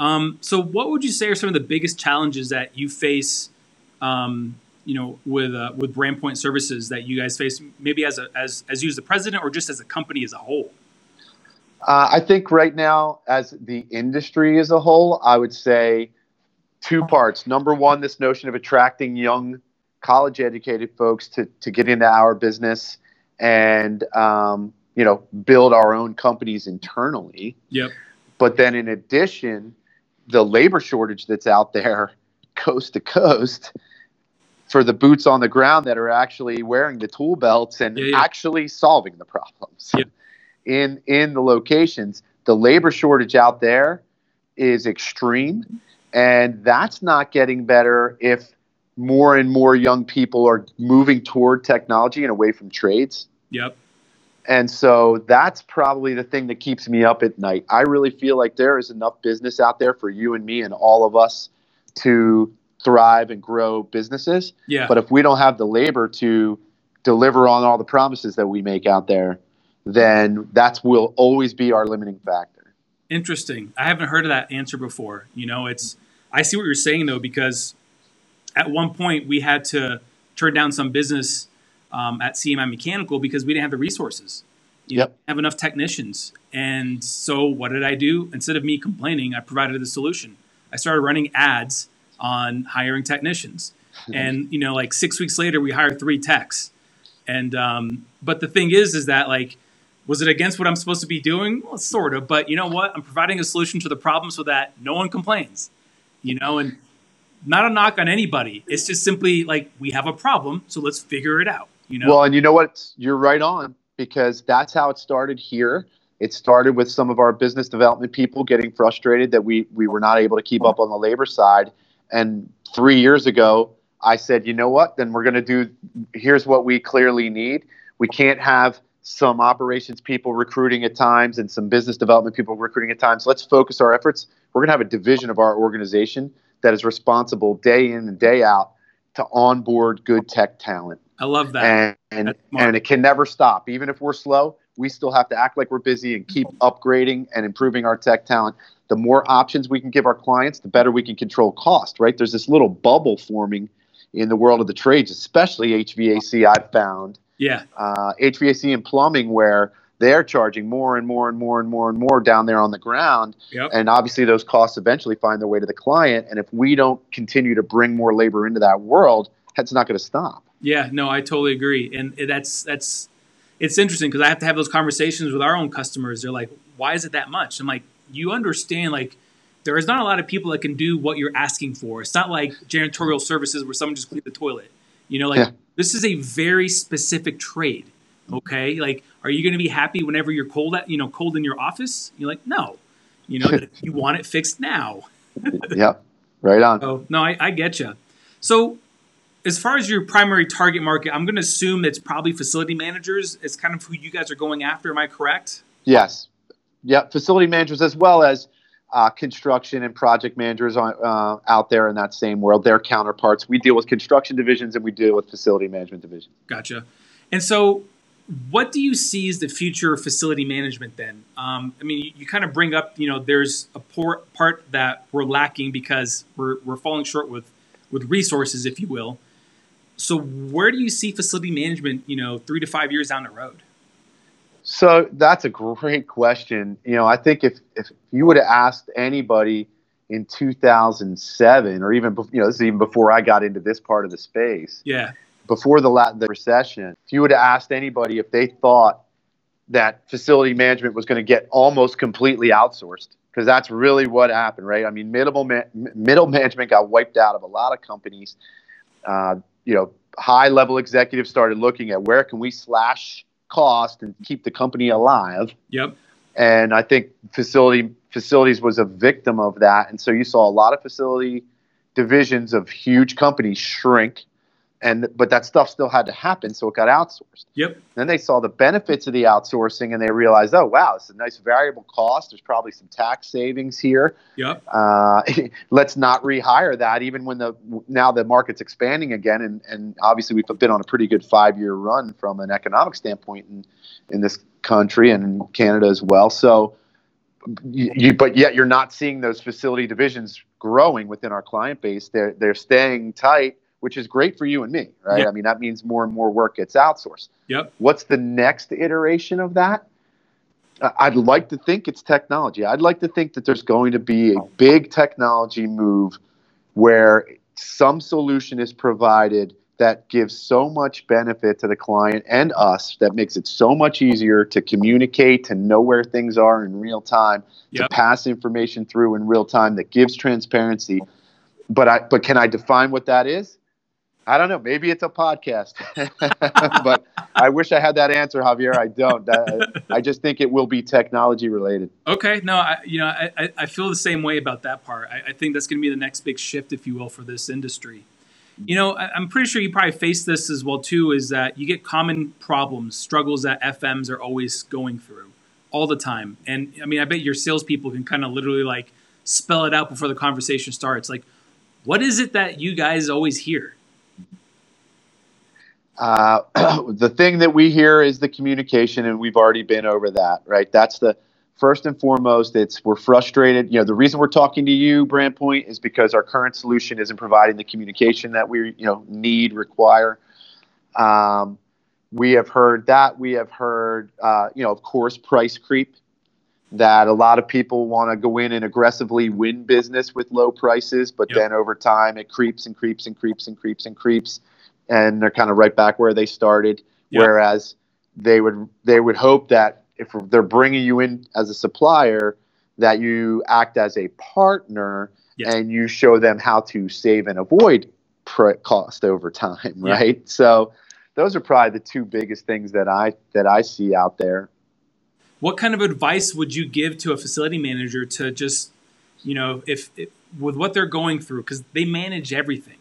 So what would you say are some of the biggest challenges that you face, with BrandPoint Services that you guys face, maybe as you as the president or just as a company as a whole? I think right now, as the industry as a whole, I would say two parts. Number one, this notion of attracting young college-educated folks to get into our business and build our own companies internally. Yep. But then in addition, the labor shortage that's out there coast to coast for the boots on the ground that are actually wearing the tool belts and actually solving the problems in the locations. The labor shortage out there is extreme, and that's not getting better if more and more young people are moving toward technology and away from trades. Yep. And so that's probably the thing that keeps me up at night. I really feel like there is enough business out there for you and me and all of us to thrive and grow businesses. Yeah. But if we don't have the labor to deliver on all the promises that we make out there, then that will always be our limiting factor. Interesting. I haven't heard of that answer before. I see what you're saying though, because at one point we had to turn down some business at CMI Mechanical because we didn't have the resources. Didn't have enough technicians. And so what did I do? Instead of me complaining, I provided the solution. I started running ads on hiring technicians. And, 6 weeks later, we hired 3 techs. And, but the thing is that was it against what I'm supposed to be doing? Well, sort of. But you know what? I'm providing a solution to the problem so that no one complains, and not a knock on anybody. It's just simply we have a problem, so let's figure it out. Well, and you know what? You're right on, because that's how it started here. It started with some of our business development people getting frustrated that we were not able to keep up on the labor side. And 3 years ago, I said, you know what? Then we're going to here's what we clearly need. We can't have some operations people recruiting at times and some business development people recruiting at times. Let's focus our efforts. We're going to have a division of our organization that is responsible day in and day out to onboard good tech talent. I love that. And it can never stop. Even if we're slow, we still have to act like we're busy and keep upgrading and improving our tech talent. The more options we can give our clients, the better we can control cost, right? There's this little bubble forming in the world of the trades, especially HVAC, I've found. Yeah. HVAC and plumbing, where they're charging more and more and more and more and more down there on the ground. Yep. And obviously those costs eventually find their way to the client. And if we don't continue to bring more labor into that world, that's not going to stop. Yeah, no, I totally agree. And it's interesting because I have to have those conversations with our own customers. They're like, why is it that much? I'm like, you understand, there is not a lot of people that can do what you're asking for. It's not like janitorial services where someone just cleans the toilet. This is a very specific trade. Okay. Are you going to be happy whenever you're cold in your office? You're like, no, you want it fixed now. Yep. Right on. So, no, I get you. So as far as your primary target market, I'm going to assume that's probably facility managers. It's kind of who you guys are going after. Am I correct? Yes. Yeah. Facility managers, as well as construction and project managers out there in that same world. Their counterparts. We deal with construction divisions and we deal with facility management divisions. Gotcha. And so what do you see as the future of facility management then? You kind of bring up, there's a part that we're lacking because we're falling short with resources, if you will. So where do you see facility management, 3 to 5 years down the road? So that's a great question. I think if you would have asked anybody in 2007, or even, this is even before I got into this part of the space. Yeah. Before the recession, if you would have asked anybody if they thought that facility management was going to get almost completely outsourced, because that's really what happened, right? Middle management got wiped out of a lot of companies. High-level executives started looking at where can we slash cost and keep the company alive. Yep. And I think facilities was a victim of that. And so you saw a lot of facility divisions of huge companies shrink. But that stuff still had to happen, so it got outsourced. Yep. Then they saw the benefits of the outsourcing, and they realized, oh, wow, it's a nice variable cost. There's probably some tax savings here. Yep. Let's not rehire that, even when now the market's expanding again. And obviously we've been on a pretty good 5-year run from an economic standpoint in this country and in Canada as well. So but yet you're not seeing those facility divisions growing within our client base. They're staying tight, which is great for you and me, right? Yep. I mean, that means more and more work gets outsourced. Yep. What's the next iteration of that? I'd like to think it's technology. I'd like to think that there's going to be a big technology move where some solution is provided that gives so much benefit to the client and us, that makes it so much easier to communicate, to know where things are in real time, to pass information through in real time, that gives transparency. But can I define what that is? I don't know. Maybe it's a podcast, but I wish I had that answer, Javier. I don't. I just think it will be technology related. Okay. No, I feel the same way about that part. I think that's going to be the next big shift, if you will, for this industry. I'm pretty sure you probably face this as well too, is that you get common problems, struggles that FMs are always going through all the time. And I mean, I bet your salespeople can kind of literally like spell it out before the conversation starts. Like, what is it that you guys always hear? The thing that we hear is the communication, and we've already been over that, right? That's the first and foremost. We're frustrated. The reason we're talking to you, BrandPoint, is because our current solution isn't providing the communication that we, require. We have heard that. We have heard, of course, price creep. That a lot of people want to go in and aggressively win business with low prices, but then over time it creeps and creeps and creeps and creeps and creeps. And they're kind of right back where they started. Yep. Whereas they would hope that if they're bringing you in as a supplier, that you act as a partner and you show them how to save and avoid cost over time, right? Yep. So those are probably the two biggest things that I see out there. What kind of advice would you give to a facility manager to just, if with what they're going through, because they manage everything?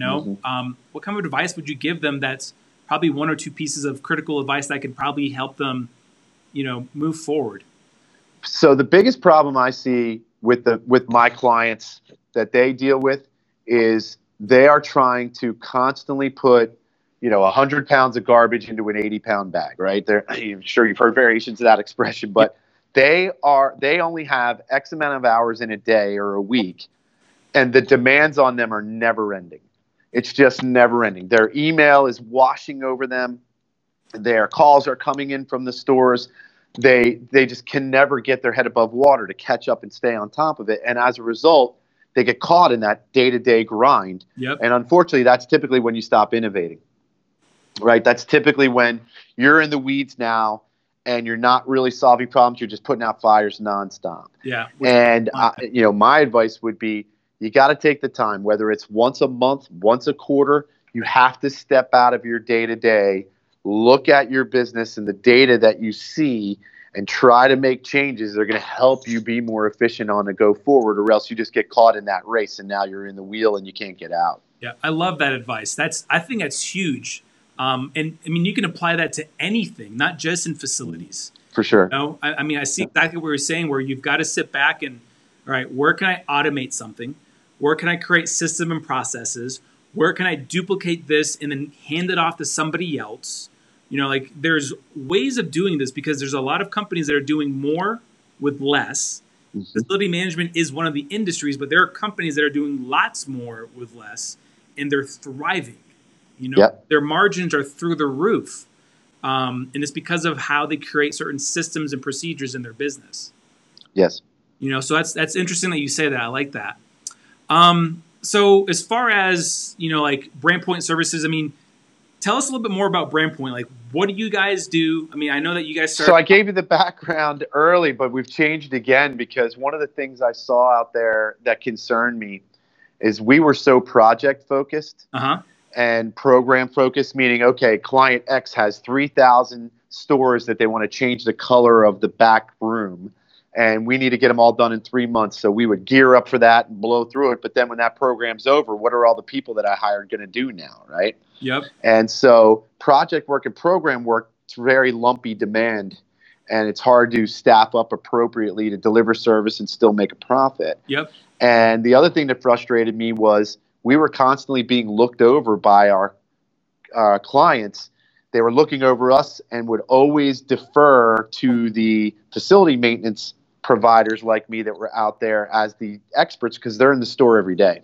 What kind of advice would you give them that's probably one or two pieces of critical advice that could probably help them, move forward? So the biggest problem I see with my clients that they deal with is they are trying to constantly put, 100 pounds of garbage into an 80-pound bag, right? I'm sure you've heard variations of that expression, but they only have X amount of hours in a day or a week, and the demands on them are never ending. It's just never ending. Their email is washing over them. Their calls are coming in from the stores. They just can never get their head above water to catch up and stay on top of it. And as a result, they get caught in that day-to-day grind. Yep. And unfortunately, that's typically when you stop innovating, right? That's typically when you're in the weeds now and you're not really solving problems. You're just putting out fires nonstop. Yeah. And, my advice would be, you got to take the time, whether it's once a month, once a quarter. You have to step out of your day-to-day, look at your business and the data that you see, and try to make changes that are going to help you be more efficient on the go forward, or else you just get caught in that race and now you're in the wheel and you can't get out. Yeah, I love that advice. I think that's huge. And I mean, you can apply that to anything, not just in facilities. For sure. I see exactly what you're saying, where you've got to sit back and, all right, where can I automate something? Where can I create system and processes? Where can I duplicate this and then hand it off to somebody else? There's ways of doing this, because there's a lot of companies that are doing more with less. Mm-hmm. Facility management is one of the industries, but there are companies that are doing lots more with less, and they're thriving. Their margins are through the roof. And it's because of how they create certain systems and procedures in their business. Yes. So that's interesting that you say that. I like that. So as far as, like BrandPoint services, I mean, tell us a little bit more about BrandPoint. Like, what do you guys do? I mean, I know that you guys started. So I gave you the background early, but we've changed again, because one of the things I saw out there that concerned me is we were so project focused and program focused, meaning, okay, client X has 3,000 stores that they want to change the color of the back room, and we need to get them all done in 3 months. So we would gear up for that and blow through it. But then when that program's over, what are all the people that I hired going to do now, right? Yep. And so project work and program work, it's very lumpy demand, and it's hard to staff up appropriately to deliver service and still make a profit. Yep. And the other thing that frustrated me was we were constantly being looked over by our clients. They were looking over us and would always defer to the facility maintenance providers like me that were out there as the experts because they're in the store every day.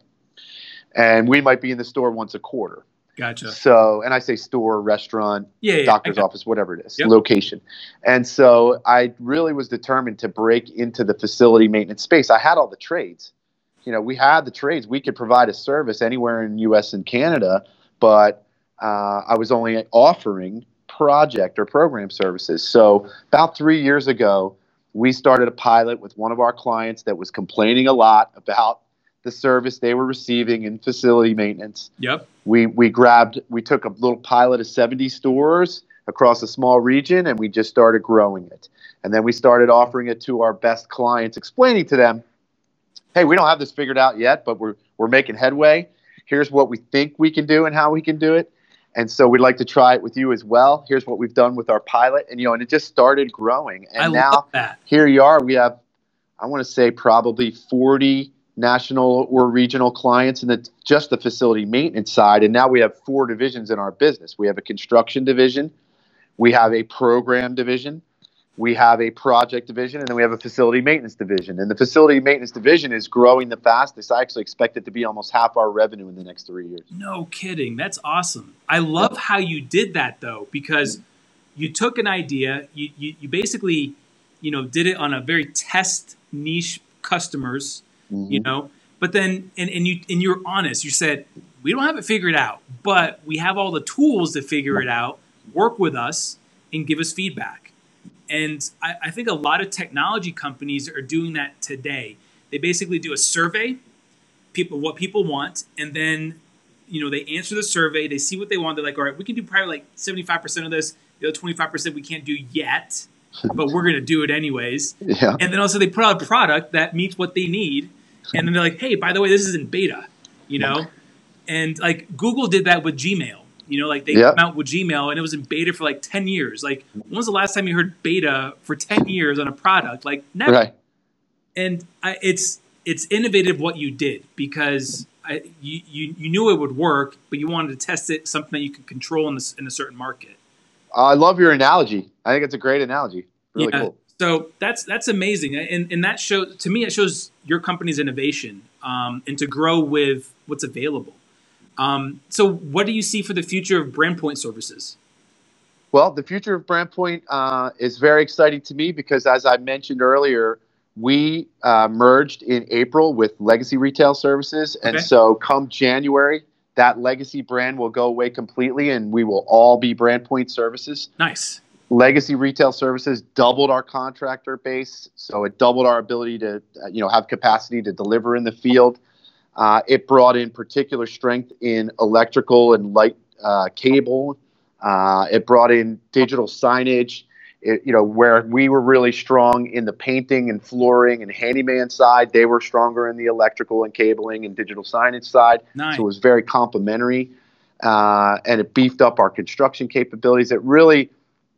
And we might be in the store once a quarter. Gotcha. So, and I say store, restaurant, doctor's office, whatever it is, location. And so I really was determined to break into the facility maintenance space. I had all the trades. We had the trades. We could provide a service anywhere in the U.S. and Canada, but I was only offering project or program services. So about 3 years ago, we started a pilot with one of our clients that was complaining a lot about the service they were receiving in facility maintenance. Yep. We took a little pilot of 70 stores across a small region, and we just started growing it. And then we started offering it to our best clients, explaining to them, hey, we don't have this figured out yet, but we're making headway. Here's what we think we can do and how we can do it. And so we'd like to try it with you as well. Here's what we've done with our pilot. And, and it just started growing. And now here you are. We have, I want to say, probably 40 national or regional clients in just the facility maintenance side. And now we have 4 divisions in our business. We have a construction division. We have a program division. We have a project division, and then we have a facility maintenance division. And the facility maintenance division is growing the fastest. I actually expect it to be almost half our revenue in the next 3 years. No kidding. That's awesome. I love how you did that, though, because you took an idea, you basically, did it on a very test niche customers, but then, and you're honest. You said, we don't have it figured out, but we have all the tools to figure it out, work with us, and give us feedback. And I think a lot of technology companies are doing that today. They basically do a survey, what people want, and then they answer the survey. They see what they want. They're like, all right, we can do probably like 75% of this. The other 25% we can't do yet, but we're going to do it anyways. Yeah. And then also they put out a product that meets what they need. And then they're like, hey, by the way, this is in beta, And like Google did that with Gmail. They came out with Gmail and it was in beta for like 10 years. Like, when was the last time you heard beta for 10 years on a product? Like, never. Right. And it's innovative what you did because you knew it would work, but you wanted to test it, something that you could control in a certain market. I love your analogy. I think it's a great analogy. Really cool. So that's amazing. And that shows, to me, it shows your company's innovation and to grow with what's available. So what do you see for the future of BrandPoint services? Well, the future of BrandPoint is very exciting to me because, as I mentioned earlier, we merged in April with Legacy Retail Services. And so come January, that legacy brand will go away completely and we will all be BrandPoint services. Nice. Legacy Retail Services doubled our contractor base. So it doubled our ability to have capacity to deliver in the field. It brought in particular strength in electrical and light cable. It brought in digital signage. Where we were really strong in the painting and flooring and handyman side, they were stronger in the electrical and cabling and digital signage side. Nice. So it was very complementary, and it beefed up our construction capabilities. It really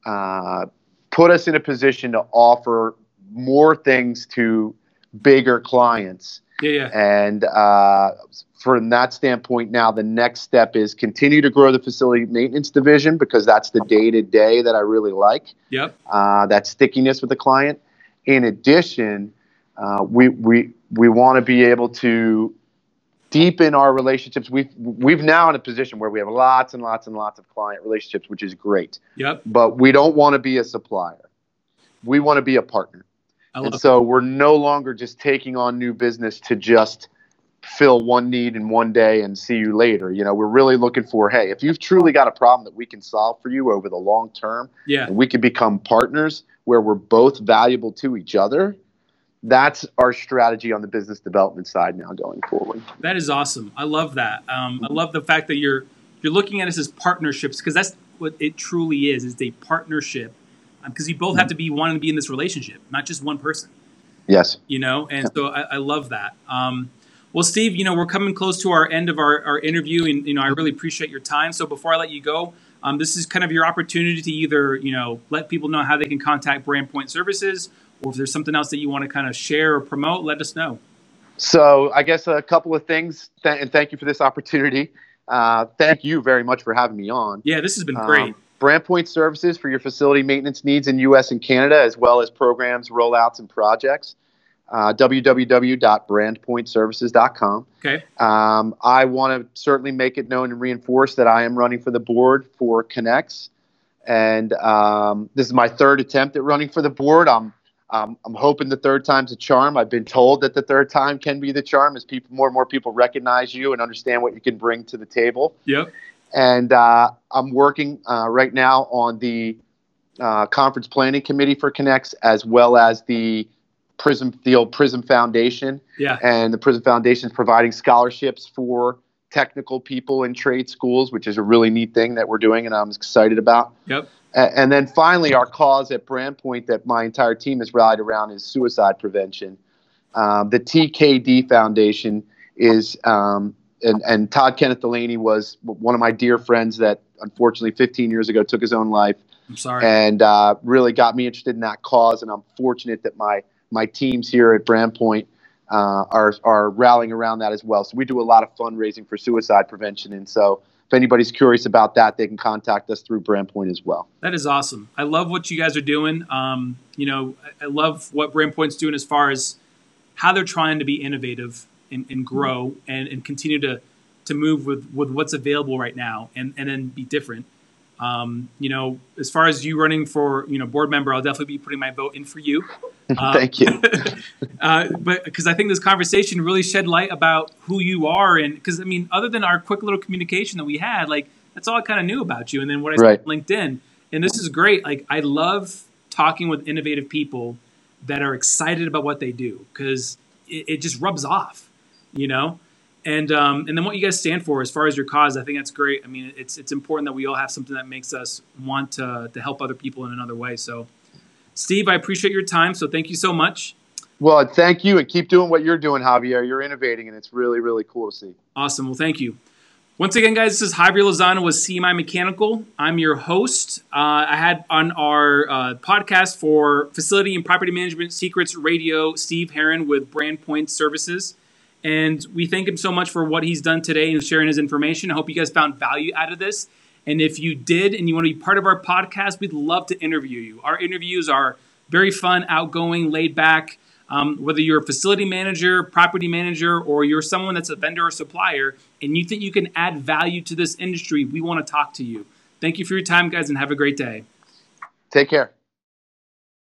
put us in a position to offer more things to bigger clients. Yeah. And from that standpoint, now the next step is continue to grow the facility maintenance division because that's the day-to-day that I really like. Yep. That stickiness with the client. In addition, we want to be able to deepen our relationships. We've now in a position where we have lots and lots and lots of client relationships, which is great. Yep. But we don't want to be a supplier. We want to be a partner. And so we're no longer just taking on new business to just fill one need in one day and see you later. We're really looking for, hey, if you've truly got a problem that we can solve for you over the long term, and we can become partners where we're both valuable to each other, that's our strategy on the business development side now going forward. That is awesome. I love that. I love the fact that you're looking at us as partnerships because that's what it truly is a partnership. Because you both have to be wanting to be in this relationship, not just one person. Yes. And so I love that. Well, Steve, we're coming close to our end of our interview, and I really appreciate your time. So before I let you go, this is kind of your opportunity to either let people know how they can contact BrandPoint Services, or if there's something else that you want to kind of share or promote, let us know. So I guess a couple of things, and thank you for this opportunity. Thank you very much for having me on. Yeah, this has been great. BrandPoint Services for your facility maintenance needs in U.S. and Canada, as well as programs, rollouts, and projects. www.brandpointservices.com. Okay. I want to certainly make it known and reinforce that I am running for the board for Connex, and this is my third attempt at running for the board. I'm hoping the third time's a charm. I've been told that the third time can be the charm as more and more people recognize you and understand what you can bring to the table. Yep. And I'm working right now on the conference planning committee for Connex, as well as the old Prism Foundation. Yeah. And the Prism Foundation is providing scholarships for technical people in trade schools, which is a really neat thing that we're doing and I'm excited about. Yep. And then finally, our cause at BrandPoint that my entire team has rallied around is suicide prevention. The TKD Foundation is, and Todd Kenneth Delaney was one of my dear friends that unfortunately 15 years ago took his own life. I'm sorry. And really got me interested in that cause. And I'm fortunate that my teams here at BrandPoint are rallying around that as well. So we do a lot of fundraising for suicide prevention. And so if anybody's curious about that, they can contact us through BrandPoint as well. That is awesome. I love what you guys are doing. I love what BrandPoint's doing as far as how they're trying to be innovative and grow and continue to move with what's available right now and then be different. As far as you running for, board member, I'll definitely be putting my vote in for you. Thank you. But because I think this conversation really shed light about who you are. And because, other than our quick little communication that we had, that's all I kind of knew about you. And then what I saw on LinkedIn. And this is great. I love talking with innovative people that are excited about what they do because it just rubs off, And then what you guys stand for as far as your cause, I think that's great. It's important that we all have something that makes us want to help other people in another way. So, Steve, I appreciate your time. So thank you so much. Well, thank you, and keep doing what you're doing, Javier. You're innovating, and it's really, really cool to see. Awesome. Well, thank you. Once again, guys, this is Javier Lozano with CMI Mechanical. I'm your host. I had on our podcast for Facility and Property Management Secrets Radio, Steve Herron with BrandPoint Services. And we thank him so much for what he's done today and sharing his information. I hope you guys found value out of this. And if you did and you want to be part of our podcast, we'd love to interview you. Our interviews are very fun, outgoing, laid back. Whether you're a facility manager, property manager, or you're someone that's a vendor or supplier, and you think you can add value to this industry, we want to talk to you. Thank you for your time, guys, and have a great day. Take care.